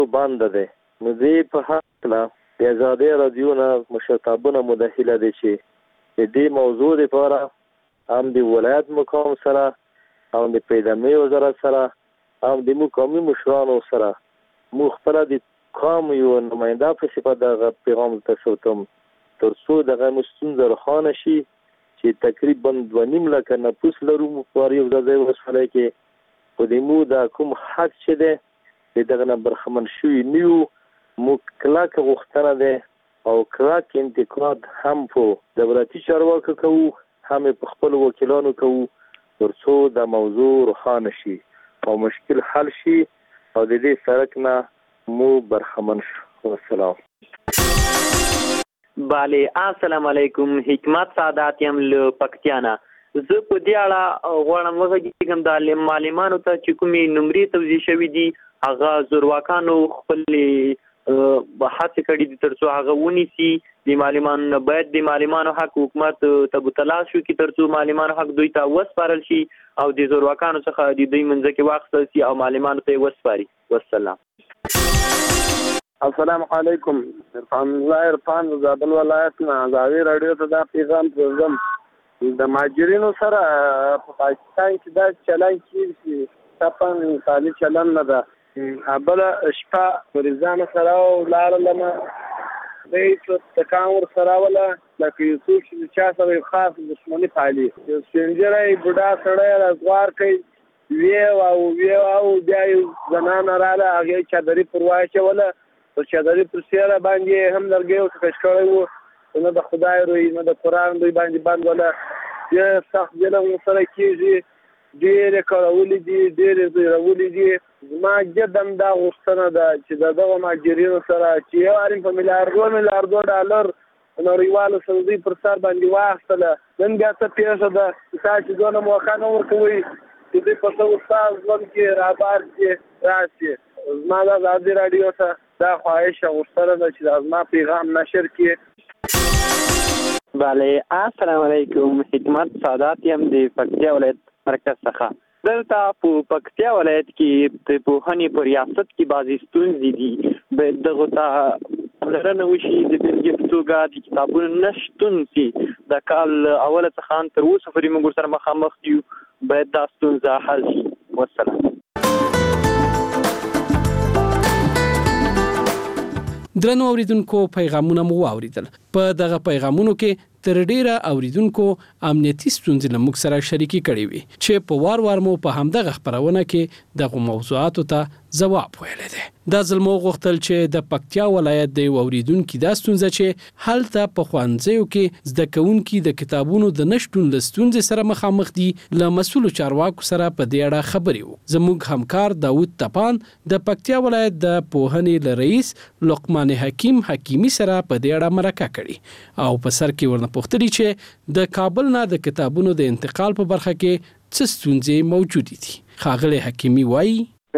باندې ده. نو دې په حقله د ازادۍ راډیو نه مشرتابونه مداخله دي چې دې موضوع لپاره هم د ولایت مقام سره هم د پیدامي وزارت سره هم د مقامي مشرانو سره مختلف د قوم یو نماینده په صفت د پیغام ترسوتم ترڅو دغه مستونزه روښانه شي چې تقریبا 2.5 لک نفوس لرو په یو ځای وسولای کې په دې مو د کوم حق چې ده دغه نه برخمن شوی نیو مکلک غوښتنه ده او کلاک انتقاد هم په دولتي چارواکو کوو هم په خپل وکیلانو کوو ترڅو د موضوع روښانه شي او مشکل حل شي او د دې سرک نه مو برخمن شو. والسلام. بله السلام علیکم. حکمت سعادت یم له پکتیانا. زه په دې اړه غواړم وغږیږم د معلمانو ته چې کومې نمرې توزیع شوي دي هغه زورواکانو خپلې هڅې کړي دي ترڅو هغه ونیسي. د معلمانو باید د معلمانو حق حکومت تبتلا شو کې ترڅو معلمانو حق دوی ته وسپارل شي او د زورواکانو څخه د دوی منځ کې واخیستل شي او معلمانو ته وسپاري. والسلام. السلام علیکم. عرفان زابل ولایت نه ازادي راډیو ته دا پیغام پرځم. د ماجرینو سره په پاکستان کې دا چلن کیږي تپن تعالی چلن نه ده. بل شپه مریضان سره ولارلم دې تکاور سره ولا لکه یوسف چې چا سره خاص دښمنی پالي سنجرای بډا سره ازوار کوي وی او بیا زنان رااله هغه چادرې پرواچه ولا او چادرې پر سیاره باندې هم لرګي او تشکړې وو نو د خدای روي نو د قران دوی باندې ولا یا سخت ظلم سره کیږي ډېر کارولې دي ډېر زیرولې دي. ما جدم دا غوښتنه ده چې دغه ماجرینو سره چې یو اړین په میلیارډو ډالر نړیوالو سعودي پر سر باندې واخله نن بیا څه پیښه ده چې دونه موخه نه ورکوي چې دې په څو استاد ځوان کې رابار کې راشي. زما د ازادي راډیو ته دا خواهش غوښتنه ده چې زما پیغام نشر کړي. بله السلام علیکم. حکمت سعادت یم د پکتیا ولایت مرکز څخه. دلته په پکتیا ولایت کې د پوهنې په ریاست کې بعضې ستونزې دي باید دغو ته پاملرنه وشي. د بېلګې په توګه د کتابونو نشتون چې د کال اوله څخه تر اوسه پورې موږ ورسره مخامخ یو باید دا ستونزه حل شي. والسلام. درنو اوریدونکو پیغامونه مو واوریدل. په دغه پیغامونو کې تر ډیره اوریدونکو امنیتي ستونزې له موږ سره شریکې کړې وي چې په وار مو په همدغه خبرونه کې دغه موضوعاتو ته ځواب ویل دي. دا ځلمو غوښتل چې د پکتیا ولایت د اوریدونکو د ستونزې چې هلته په خوانځیو کې زده کوونکي د کتابونو د نشټون له ستونزې سره مخامخ دي له مسؤل چارواکو سره په دې اړه خبرې وو. زموږ همکار داوود تپان د پکتیا ولایت د پوهنې رئیس لقمان حکیمی سره په دې اړه مرکه کړې او په سر کې ورنه پوښتنه چې د کابل نه د کتابونو د انتقال په برخه کې څه ستونزې موجود دي. ښاغلی حکیمی وایي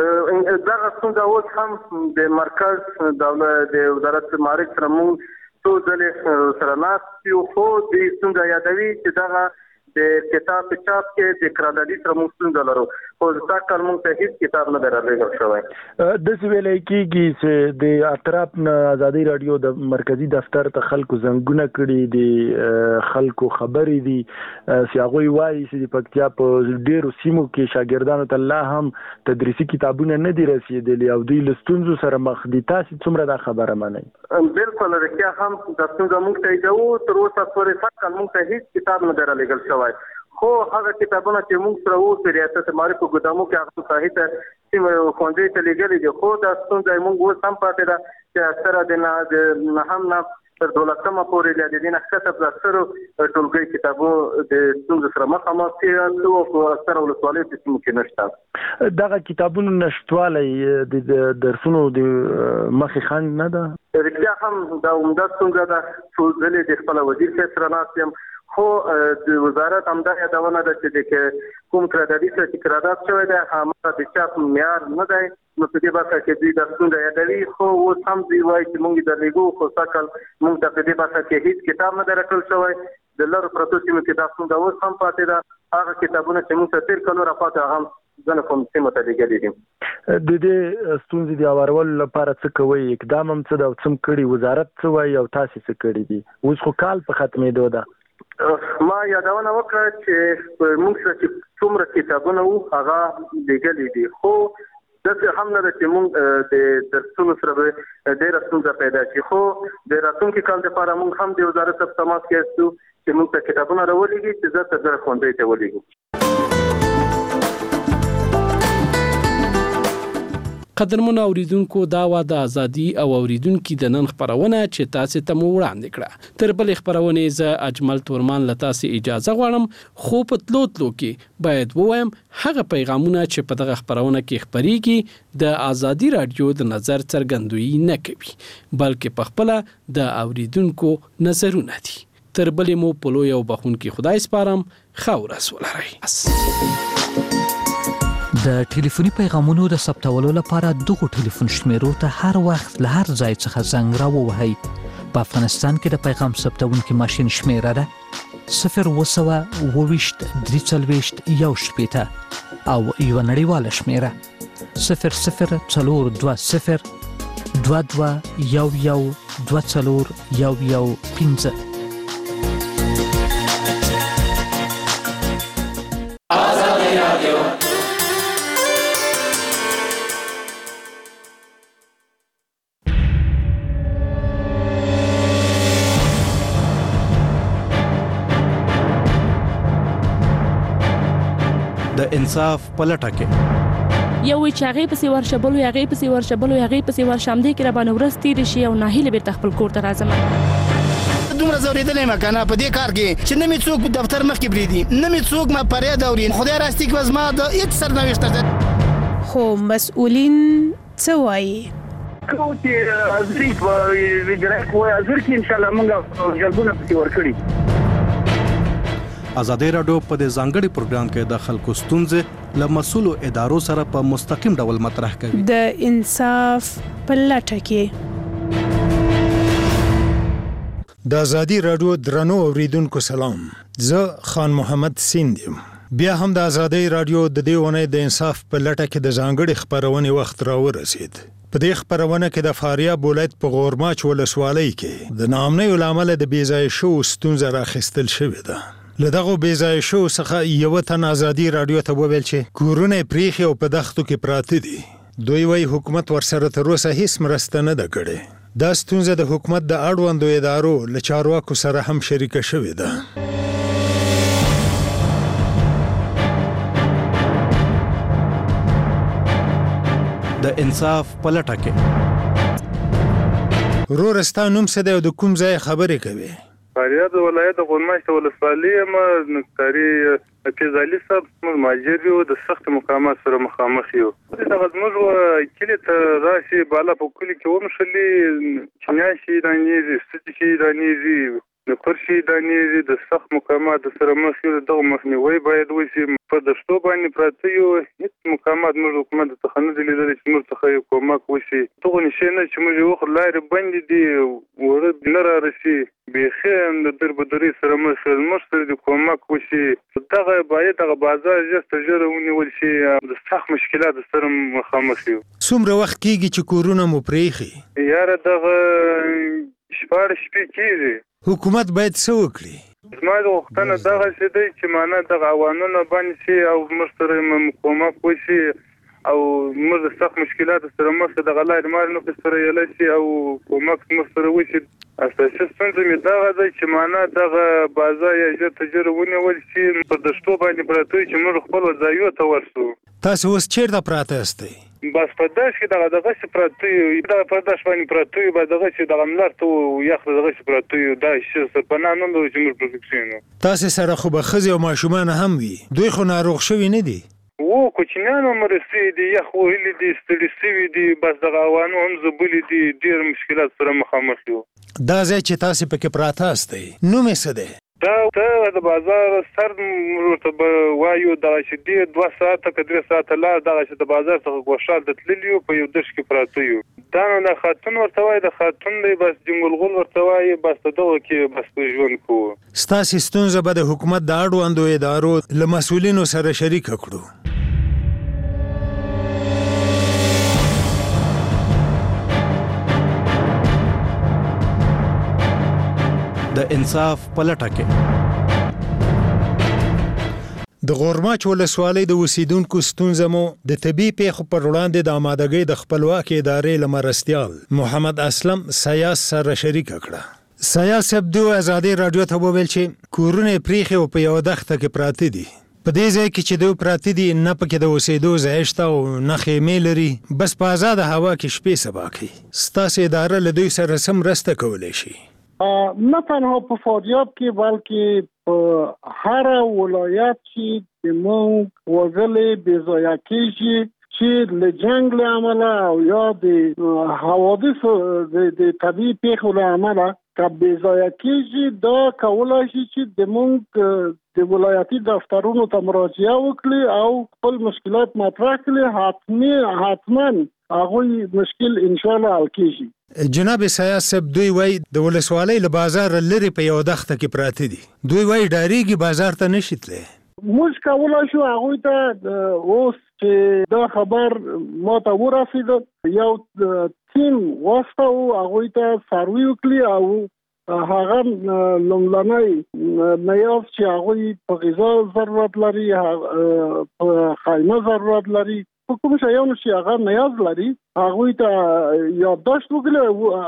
دغه ستونزه اوس هم د مرکز دولت د وزارت معارف سره موږ څو ځلې سره ناست یو خو د ستونزه یادوي چې دغه د کتاب په چاپ کې د قراردادي سره موږ ستونزه لرو خو دا کار موږ ته هیڅ کتاب نه درلېږل شوی. داسې ویلی کېږي چې د اطراف نه ازادي راډیو د مرکزي دفتر ته خلکو زنګونه کړي دي خلکو خبرې دي چې هغوی وایي چې د پکتیا په ډېرو سیمو کې شاګردانو ته لا هم تدریسي کتابونه نه دي رسېدلي او دوی له ستونزو سره مخ دي. تاسې څومره دا خبره منئ؟ بلکل رښتیا هم دا ستونزه موږ ته یادوو تر اوسه پورې فقط موږ ته هیڅ کتاب نه درلېږل شوی خو هغه کتابونه چې موږ سره وو په ریاست معارف په ګدامو کې هغه صحیح سیمه ښوونځي ته لېږلي دي خو دا ستونزه موږ اوس هم پاتې ده چې اکثره د نهم نه تر 12مه پورې د دې نه ښکته په اکثرو ټولګي کتابو د ستونزو سره مخامخ دي او په اکثره ولسوالیو کې سیمو کې نشته. دغه کتابونو نشتوالی د درسونو د مخې خنډ نه ده؟ رښتیا هم دا عمده ستونزه ده. څو ځلې د خپل وزیر صاحب سره ناست یم خو د وزارت همدا یادونه ده چې د کوم قراردادي سره چې قرارداد شوی دی هماغه د چاپ معیار نه دی نو په دې برخه کې دوی دا ستونزه یادوي خو اوس هم دوی وایي چې موږ درلېږو خو سږ کال موږ ته په دې برخه کې هیڅ کتاب نه دی راکړل شوی. د لرو پرتو سیمو کې دا ستونزه اوس هم پاتې ده. هغه کتابونه چې موږ ته تېر کال راپاتې هغه هم ځنه کوم سیمه ته لېږلي دي. د دې ستونزې د هوارولو لپاره څه کوئ؟ اقدام هم څه ده او څه کړي؟ وزارت څه وایي او تاسې څه کړي دي؟ اوس خو کال په ختمېدو ده. ما یادونه وکړه چې موږ سره چې څومره کتابونه وو هغه لېږلي دي، خو داسې هم نه ده چې موږ د درسونو سره ډېره ستونزه پیدا شي. خو د راتلونکي کال لپاره موږ هم د وزارت سره تماس کې یاستو چې موږ ته کتابونه راولېږي چې زه ته د ښوونځي ته ولېږو. قدرمنو اوریدونکو، دا وا د ازادي او اوریدونکو د نن خبرونه چې تاسو ته مو وړاندې کړه. تر بل خبرونه ز اجمل تورمان لته سي اجازه غواړم، خو په تلو کې باید وایم هغه پیغامونه چې په دغه خبرونه کې خبريږي د ازادي رادیو د نظر څرګندوي نه کوي، بلکې په خپل د اوریدونکو نظرونه دي. تر بل مو پلو یو بخون کې خدای سپارم، خاور اسولري. د ټلیفوني پیغامونو د ثبتولو لپاره دغه ټلیفون شمیرو ته هر وخت له هر ځای څخه زنګ راووهئ. په افغانستان کې د پیغام ثبتونکو ماشين شمیره ده 020 340 1 او یو نړیواله شمیره 0042 22 11 24 د انصاف پلټه کې یو چاغې پسې ورشبلو یاغې پسې ورشبلو یاغې پسې ورشامدې کې را باندې ورستې شي او ناهیله به تخپل کور ته راځم. دومره زوریدلې مکانه په دې کار کې چې نه می څوک دفتر مخ کې بریدي، نه می څوک ما پرې دوري. خدای راستي کې وزما د هیڅ سرنوشت ده. خو مسؤلین څه وایي؟ کو چې ازري په ویډرک وای ازر کې ان شاء الله موږ جلبونه پسې ورکړي. ازادي رادیو په دې ځانګړي پروګرام کې د خلکو ستونزې له مسؤلو ادارو سره په مستقیم ډول مطرح کوي. د انصاف پلټه کې د ازادي رادیو درنو اوریدونکو سلام، زه خان محمد سیند یم. بیا هم د ازادي رادیو د دې ونې د انصاف پلټه کې د ځانګړي خبرونه وخت راورسید. په دې خبرونه کې د فاریاب ولایت په غورماچ ولسوالۍ کې د نامنۍ لامل د بیځای شو ستونزه راخستل شوې ده. لدغه بیځای شو څخه یو تن ازادي رادیو ته وویل چې کورونه پریخي او په دښتو کې پراته دي. دوی وايي حکومت ورسره تر اوسه هیڅ مرسته نه ده کړې. دا ستونزه د حکومت د اړوندو ادارو له چارواکو سره هم شریکه شوې ده. د انصاف پلټه کې ورستا نوم څه دی او د کوم ځای خبرې کوي؟ فاریاب ولایت د غورماچ ولسوالۍ ما نکاري کېزالي صاحب موږ ماجر یو د سخت مقامات سره مخامخ یو. دا موږ کله ته راشي بالا په کلی کې ومشلي چنياشي دانيزي ستشي دانيزي نکرشي دانيزي د سخت مقامات سره مخ یو. دغه مخنیوي باید وشي. په دشتو باندې پراته یو هیڅ مقامات موږ حکومت ته خنځ لیدل چې موږ ته کومک وشي. دغه نشه نه چې موږ یو خلای باندې دی ورته نه راشي بخیم د دربدري سره مشر د کومک وشي. دغه باید دغه بازار جست جوړونی ولشي. د سخت مشکلات سره مخامخ یو. څومره وخت کېږي چې کورونه مو پریخي؟ یاره دغه شپږ شپې کېږي. حکومت باید څه وکړي؟ زما د وختونه دغه څه دی چې معنا د قوانینو باندې شي او مشترک کومک وشي او موږ سخت مشکلات سره مخ د غلای مال نو سره یل شي او کومک مشترک وشي. اساسي څنګه می دغه د چې معنا دغه بازار یې تجربه ول شي په دشتو باندې پراته چې موږ خپل ځایو ته ورسو. تاسو اوس چیرته پراته استئ؟ بس په داش کې دغه څه پراته یو. دا په داش باندې پراته یو. بعد دغه چې دغه ملار ته یخ دغه څه پراته یو. دا څه په نامه نو چې موږ پروتکشن. تاسو سره خو به خزي او ماشومان هم وي. دوی خو ناروغ شوي نه دي. وو کوچنیانو مرسي دي یخ ویل دي ستړي سوي دي. بس دغه وانه هم زبل دي. ډیر مشکلات سره مخامخ یو. دا ځای چې تاسو پکې پراته استئ نو مې څه دی؟ دا د بازار سر ورته وایو دغه چې دی 2 ساعته که 3 ساعته لا دغه چې د بازار څخه ګوښال د تللیو په یو دش کې پراته یو. دا نو د خاتون ورته وایي د خاتون دی بس جنګلغول ورته وایي بس دغه کې بس ژوند کوو. ستاسو ستونزه به د حکومت د اړوندو ادارو له مسؤلینو سره شریک کړو. د انصاف پلټه کې د غورماچ ولسوالۍ د اوسیدونکو ستونزه مو د طبي پیښو پر وړاندې د آمادګۍ د خپلواکۍ ادارې له مرستیال محمد اسلم سیاس سره شریک کړه. سیاس عبدو آزادي رادیو ته وویل چې کورونه پریخي او په یو دښته کې پراته دي. په دې ځای کې چې دوی پراته دي نه پکې د اوسېدو ځای شته او نه خیمې لري، بس په آزاده هوا کې شپې سبا کوي. ستاسې اداره له دوی سره څه مرسته کولی شي؟ نه تنها په فاریاب کې بلکې په هر ولایت چې زموږ وګړي بې ځایه کېږي چې له جنګ له امله او یا د حوادثو د طبیعي پیښو له امله که بې ځایه کېږي، دا کولی شي چې زموږ د ولایتي دفترونو ته مراجعه وکړي او خپل مشکلات مطرح کړي. حتما هغوی مشکل انشاءالله حل کېږي. جناب سیاس صاحب، دوی وایي د ولسوالۍ له بازار لرې په یو دښته کې پراته دي. دوی وایي ډارېږي بازار ته نشي تللی. موږ کولی شو هغوی ته اوس چې دا خبر ما ته ورسېده یو ټیم واستوو، هغوی ته سروي وکړي او هغه لومړنی نیاز چې هغوی په غذا ضرورت لري، په خیمه ضرورت لري، په کوم شیانو چې هغه نیاز لري، هغوی ته یادداشت وکړي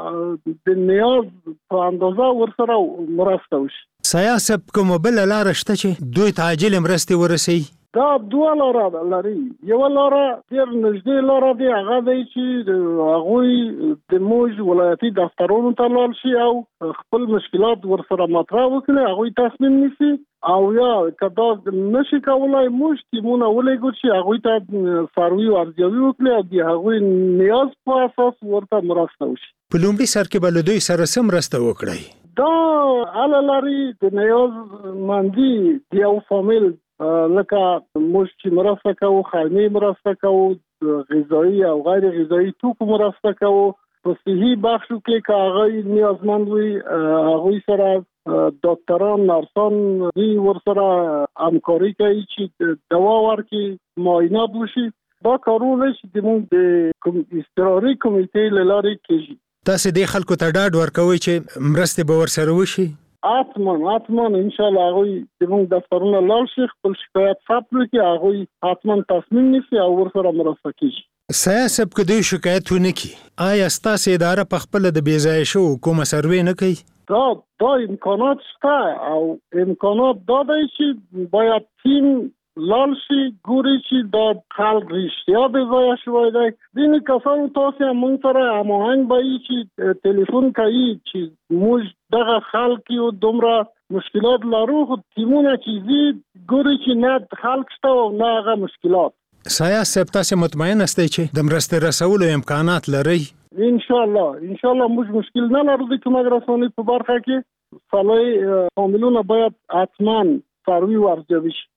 د نیاز په اندازه ورسره مرسته وشي. سیاس صاحب، کومه بله لاره شته چې دوی ته عاجل مرستې ورسوي؟ دا دوه لاره لري. یوه لاره ډېر نږدې لاره دی، هغه دی چې هغوی د موږ ولایتي دفترونو ته لاړ شي او خپل مشکلات ورسره مطرح وکړي، هغوی تصمیم نیسي. او یا که دا نشي کولی، موږ ټیمونه ولېږو چې هغوی ته سروي او ارزیابي وکړي او د هغوی نیاز په اساس ورته مرسته وشي. په لومړي سر کې به له دوی سره څه مرسته وکړئ؟ دا هله لري د نیاز مندي د یو فامیل، لکه موږ چې مرسته کوو، خیمې مرسته کوو، غذایي او غیر غذایي توکو مرسته کوو. په صحي بخشو کې که هغوی نیازمند وي، هغوی سره ډاکټران، نرسان دوی ورسره همکاري کوي چې دوا ورکړي، معاینات وشي. دا کارونه چې زموږ د اضطراري کمیټې له لارې کېږي. تاسې دې خلکو ته ډاډ ورکوئ چې مرستې به ورسره وشي؟ حتما انشاءالله هغوی زموږ دفترونه لاړ شي، خپل شکایت ثبت کړي، هغوی حتما تصمیم نیسي او ورسره مرسته کېږي. سیاس صاحب، که دوی شکایت ونه کړي، آیا ستاسې اداره په خپله د بې ځایه شوو کومه سروې نه کوي؟ دا امکانات شته او امکانات دا دی چې باید ټیم لاړ شي، ګوري چې دا خلک رښتیا بې ځایه شوی دی. ځینې کسانو تاسې هم موږ سره هماهنګ به وي چې تلیفون کوي چې موږ دغه خلک یو دومره مشکلات لرو، خو ټیمونه چې ځي ګوري چې نه خلک شته او نه هغه مشکلات. سیاس صاحب، تاسې مطمئن استئ چې د مرستې رسولو امکانات لرئ؟ انشاءالله موږ مشکل نه لرو د کمک رسونې په برخه کې. سالای فامیلونه باید حتما سروي او ارزیابي شي.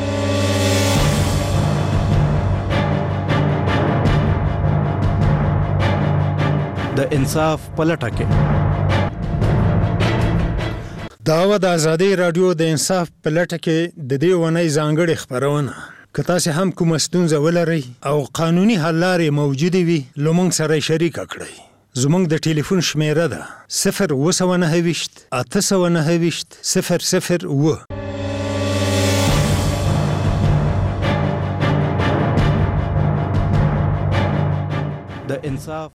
د انصاف پلټه کې دا و د آزادي رادیو د انصاف پلټه کې د دې ونې ځانګړې خبرونه. که تاسې هم کومه ستونزه ولرئ او قانوني حل لارې موجودې وي، له موږ سره یې شریکه کړئ. زموږ د ټلیفون شمیره ده 0928 829 002. د انصاف